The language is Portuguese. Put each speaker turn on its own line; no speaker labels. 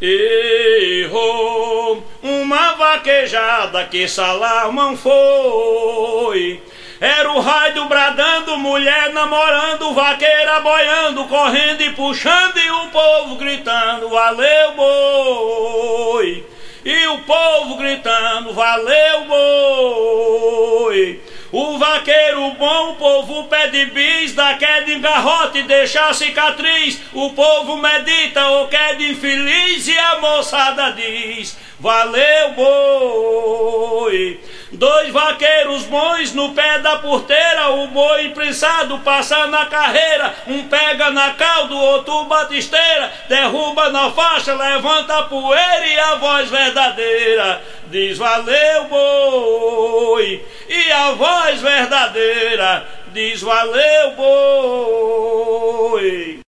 Errou uma vaquejada que Salomão foi. Era o raio bradando, mulher namorando, vaqueira boiando, correndo e puxando, e o povo gritando, valeu boi. E o povo gritando, valeu boi. O vaqueiro bom, o povo pede bis, dá queda em garrote e deixa a cicatriz. O povo medita ou queda infeliz e a moçada diz, valeu boi. Dois vaqueiros bons no pé da porteira, o boi imprensado passa na carreira. Um pega na cauda, o outro bate esteira, derruba na faixa, levanta a poeira e a voz verdadeira diz valeu boi. E a voz verdadeira diz valeu boi.